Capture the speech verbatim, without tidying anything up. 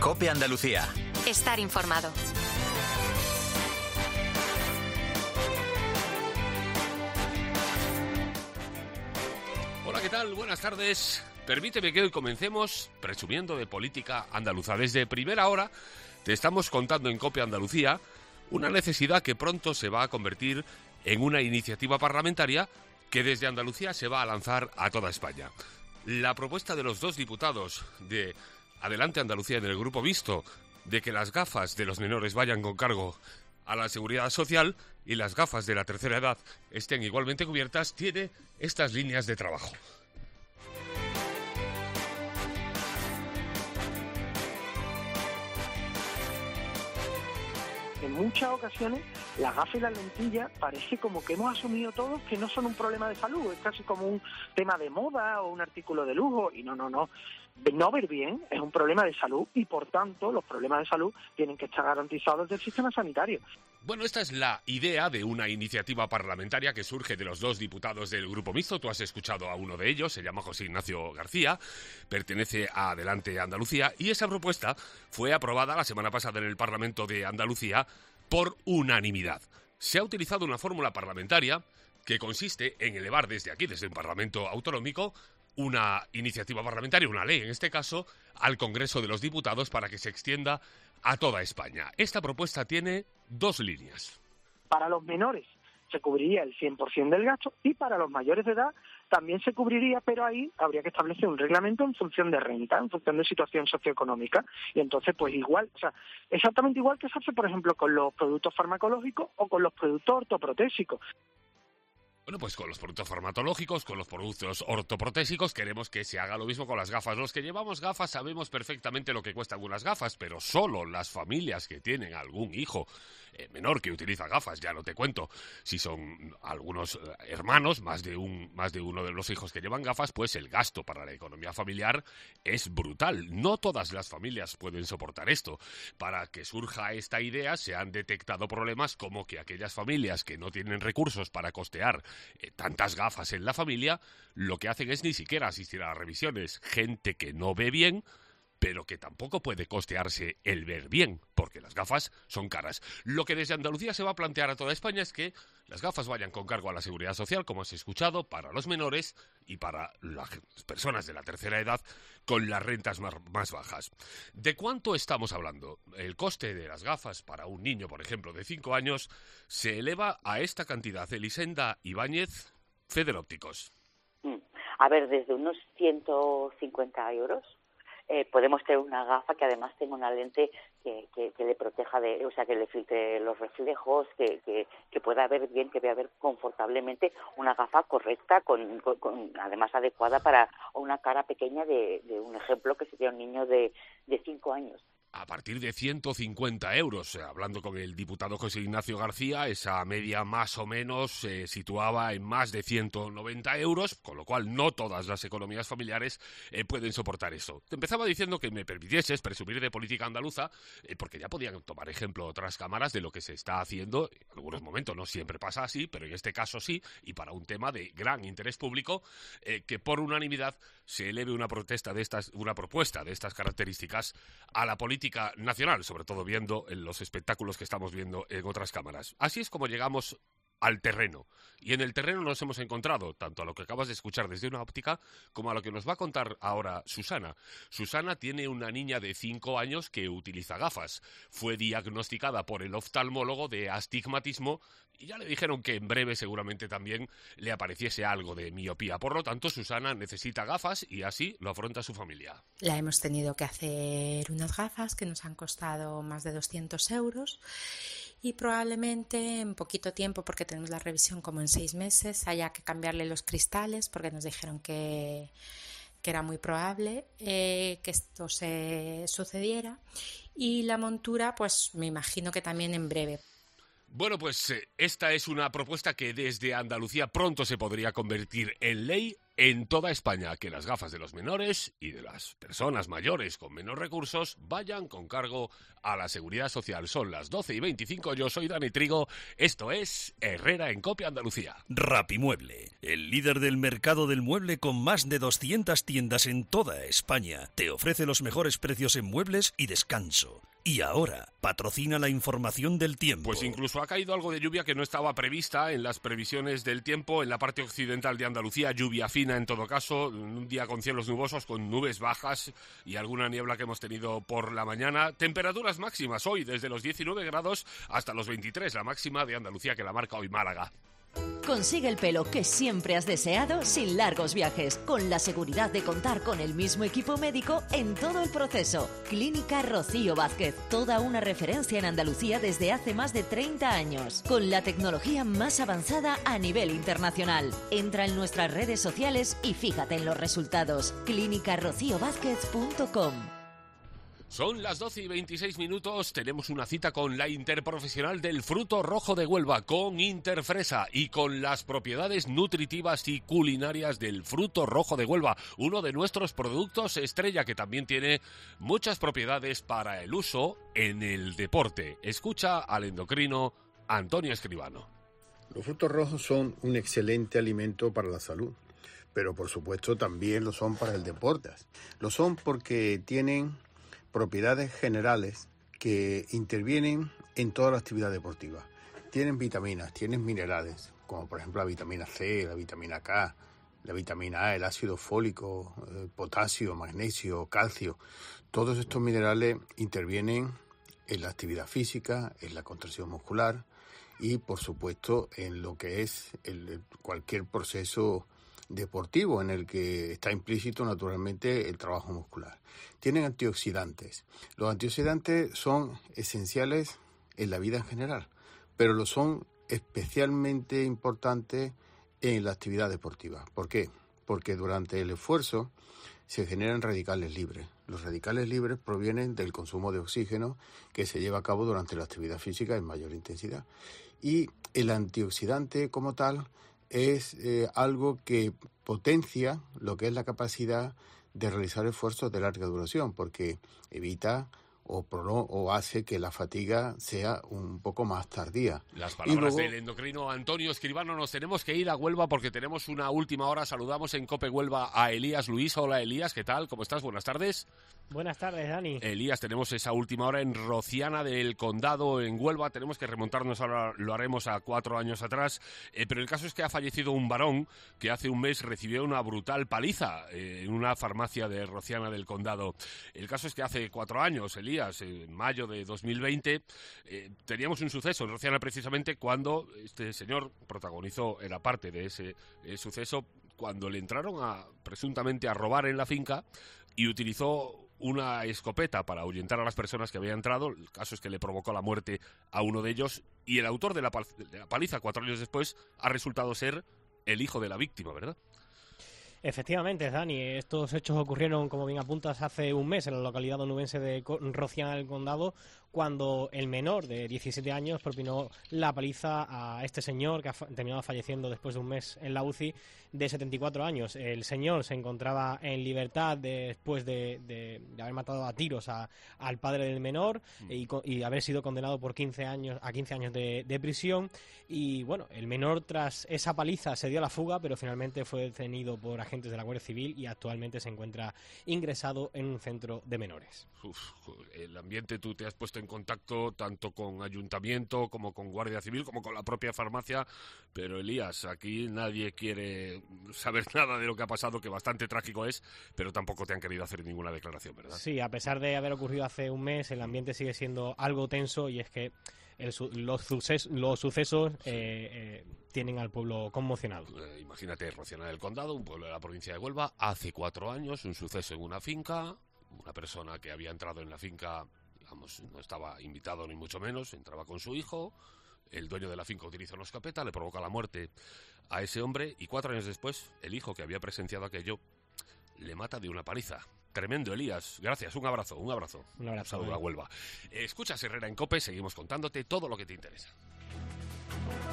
COPE Andalucía. Estar informado. Hola, ¿qué tal? Buenas tardes. Permíteme que hoy comencemos presumiendo de política andaluza. Desde primera hora te estamos contando en COPE Andalucía una necesidad que pronto se va a convertir en una iniciativa parlamentaria que desde Andalucía se va a lanzar a toda España. La propuesta de los dos diputados de Adelante Andalucía en el Grupo Mixto de que las gafas de los menores vayan con cargo a la Seguridad Social y las gafas de la tercera edad estén igualmente cubiertas, tiene estas líneas de trabajo. En muchas ocasiones, las gafas y las lentillas parece como que hemos asumido todos que no son un problema de salud, es casi como un tema de moda o un artículo de lujo, y no, no, no. No ver bien es un problema de salud y, por tanto, los problemas de salud tienen que estar garantizados del sistema sanitario. Bueno, esta es la idea de una iniciativa parlamentaria que surge de los dos diputados del Grupo Mixto. Tú has escuchado a uno de ellos, se llama José Ignacio García, pertenece a Adelante Andalucía, y esa propuesta fue aprobada la semana pasada en el Parlamento de Andalucía por unanimidad. Se ha utilizado una fórmula parlamentaria que consiste en elevar desde aquí, desde el Parlamento Autonómico, una iniciativa parlamentaria, una ley en este caso, al Congreso de los Diputados para que se extienda a toda España. Esta propuesta tiene dos líneas. Para los menores se cubriría el cien por ciento del gasto y para los mayores de edad también se cubriría, pero ahí habría que establecer un reglamento en función de renta, en función de situación socioeconómica. Y entonces, pues igual, o sea, exactamente igual que se hace, por ejemplo, con los productos farmacológicos o con los productos ortoprotésicos. Bueno, pues con los productos farmacológicos, con los productos ortoprotésicos, queremos que se haga lo mismo con las gafas. Los que llevamos gafas sabemos perfectamente lo que cuestan unas gafas, pero solo las familias que tienen algún hijo eh, menor que utiliza gafas, ya no te cuento, si son algunos eh, hermanos, más de un más de uno de los hijos que llevan gafas, pues el gasto para la economía familiar es brutal. No todas las familias pueden soportar esto. Para que surja esta idea se han detectado problemas como que aquellas familias que no tienen recursos para costear Eh, tantas gafas en la familia, lo que hacen es ni siquiera asistir a las revisiones. Gente que no ve bien, pero que tampoco puede costearse el ver bien, porque las gafas son caras. Lo que desde Andalucía se va a plantear a toda España es que las gafas vayan con cargo a la Seguridad Social, como has escuchado, para los menores y para las personas de la tercera edad con las rentas más, más bajas. ¿De cuánto estamos hablando? El coste de las gafas para un niño, por ejemplo, de cinco años, se eleva a esta cantidad. Elisenda Ibáñez, Federópticos. A ver, desde unos ciento cincuenta euros. Eh, podemos tener una gafa que además tenga una lente que, que, que le proteja de, o sea, que le filtre los reflejos, que, que, que pueda ver bien, que vea ver confortablemente, una gafa correcta, con, con, con además adecuada para una cara pequeña de, de un ejemplo que sería un niño de, de cinco años. A partir de ciento cincuenta euros, hablando con el diputado José Ignacio García, esa media más o menos se situaba en más de ciento noventa euros, con lo cual no todas las economías familiares eh, pueden soportar eso. Te empezaba diciendo que me permitieses presumir de política andaluza, eh, porque ya podían tomar ejemplo otras cámaras de lo que se está haciendo. En algunos momentos no siempre pasa así, pero en este caso sí, y para un tema de gran interés público, eh, que por unanimidad se eleve una protesta de estas, una propuesta de estas características a la política nacional, sobre todo viendo en los espectáculos que estamos viendo en otras cámaras. Así es como llegamos al terreno. Y en el terreno nos hemos encontrado tanto a lo que acabas de escuchar desde una óptica como a lo que nos va a contar ahora Susana. Susana tiene una niña de cinco años que utiliza gafas. Fue diagnosticada por el oftalmólogo de astigmatismo y ya le dijeron que en breve seguramente también le apareciese algo de miopía. Por lo tanto, Susana necesita gafas y así lo afronta su familia. La hemos tenido que hacer unas gafas que nos han costado más de doscientos euros y probablemente en poquito tiempo, porque tenemos la revisión como en seis meses, haya que cambiarle los cristales porque nos dijeron que, que era muy probable eh, que esto se sucediera, y la montura pues me imagino que también en breve. Bueno, pues eh, esta es una propuesta que desde Andalucía pronto se podría convertir en ley. en toda España que las gafas de los menores y de las personas mayores con menos recursos vayan con cargo a la Seguridad Social. Son las doce y veinticinco, yo soy Dani Trigo, esto es Herrera en Cope Andalucía. Rapimueble, el líder del mercado del mueble con más de doscientas tiendas en toda España, te ofrece los mejores precios en muebles y descanso. Y ahora, patrocina la información del tiempo. Pues incluso ha caído algo de lluvia que no estaba prevista en las previsiones del tiempo. En la parte occidental de Andalucía, lluvia fina en todo caso. Un día con cielos nubosos, con nubes bajas y alguna niebla que hemos tenido por la mañana. Temperaturas máximas hoy, desde los diecinueve grados hasta los veintitrés. La máxima de Andalucía que la marca hoy Málaga. Consigue el pelo que siempre has deseado sin largos viajes, con la seguridad de contar con el mismo equipo médico en todo el proceso. Clínica Rocío Vázquez, toda una referencia en Andalucía desde hace más de treinta años, con la tecnología más avanzada a nivel internacional. Entra en nuestras redes sociales y fíjate en los resultados. clínica rocío vázquez punto com. Son las doce y veintiséis minutos, tenemos una cita con la interprofesional del fruto rojo de Huelva, con Interfresa y con las propiedades nutritivas y culinarias del fruto rojo de Huelva, uno de nuestros productos estrella que también tiene muchas propiedades para el uso en el deporte. Escucha al endocrino Antonio Escribano. Los frutos rojos son un excelente alimento para la salud, pero por supuesto también lo son para el deporte. Lo son porque tienen propiedades generales que intervienen en toda la actividad deportiva. Tienen vitaminas, tienen minerales, como por ejemplo la vitamina C, la vitamina K, la vitamina A, el ácido fólico, el potasio, magnesio, calcio. Todos estos minerales intervienen en la actividad física, en la contracción muscular y por supuesto en lo que es el, cualquier proceso deportivo en el que está implícito naturalmente el trabajo muscular. Tienen antioxidantes. Los antioxidantes son esenciales en la vida en general, pero lo son especialmente importantes en la actividad deportiva. ¿Por qué? Porque durante el esfuerzo se generan radicales libres. Los radicales libres provienen del consumo de oxígeno que se lleva a cabo durante la actividad física en mayor intensidad. Y el antioxidante como tal es eh, algo que potencia lo que es la capacidad de realizar esfuerzos de larga duración, porque evita o, prono, o hace que la fatiga sea un poco más tardía. Las palabras luego, del endocrino Antonio Escribano. Nos tenemos que ir a Huelva porque tenemos una última hora. Saludamos en Cope Huelva a Elías Luis. Hola Elías, ¿qué tal? ¿Cómo estás? Buenas tardes. Buenas tardes, Dani. Elías, tenemos esa última hora en Rociana del Condado, en Huelva. Tenemos que remontarnos, ahora lo haremos a cuatro años atrás. Eh, pero el caso es que ha fallecido un varón que hace un mes recibió una brutal paliza eh, en una farmacia de Rociana del Condado. El caso es que hace cuatro años, Elías, en mayo de dos mil veinte, eh, teníamos un suceso en Rociana precisamente cuando este señor protagonizó, era parte de ese eh, suceso, cuando le entraron a presuntamente a robar en la finca y utilizó una escopeta para ahuyentar a las personas que habían entrado. El caso es que le provocó la muerte a uno de ellos y el autor de la, pal- de la paliza cuatro años después ha resultado ser el hijo de la víctima, ¿verdad? Efectivamente, Dani, estos hechos ocurrieron, como bien apuntas, hace un mes en la localidad onubense de Rociana del Condado, cuando el menor de diecisiete años propinó la paliza a este señor que ha fa- terminado falleciendo después de un mes en la U C I, de setenta y cuatro años. El señor se encontraba en libertad después de, de, de haber matado a tiros a, al padre del menor mm. y, y haber sido condenado por quince años a quince años de, de prisión. Y bueno, el menor tras esa paliza se dio a la fuga, pero finalmente fue detenido por agentes de la Guardia Civil y actualmente se encuentra ingresado en un centro de menores. Uf, el ambiente, tú te has puesto en contacto tanto con Ayuntamiento como con Guardia Civil como con la propia farmacia, pero Elías, aquí nadie quiere saber nada de lo que ha pasado, que bastante trágico es, pero tampoco te han querido hacer ninguna declaración, ¿verdad? Sí, a pesar de haber ocurrido hace un mes, el ambiente sigue siendo algo tenso y es que el, los, suces, los sucesos sí. eh, eh, tienen al pueblo conmocionado. Eh, imagínate, Rociana del Condado, un pueblo de la provincia de Huelva, hace cuatro años, un suceso en una finca, una persona que había entrado en la finca, digamos, no estaba invitado ni mucho menos, entraba con su hijo, el dueño de la finca utiliza una escopeta, le provoca la muerte a ese hombre y cuatro años después, el hijo que había presenciado aquello, le mata de una paliza. Tremendo, Elías. Gracias, un abrazo, un abrazo. Un abrazo. Saludo a Huelva. Eh, escuchas Herrera en COPE, seguimos contándote todo lo que te interesa.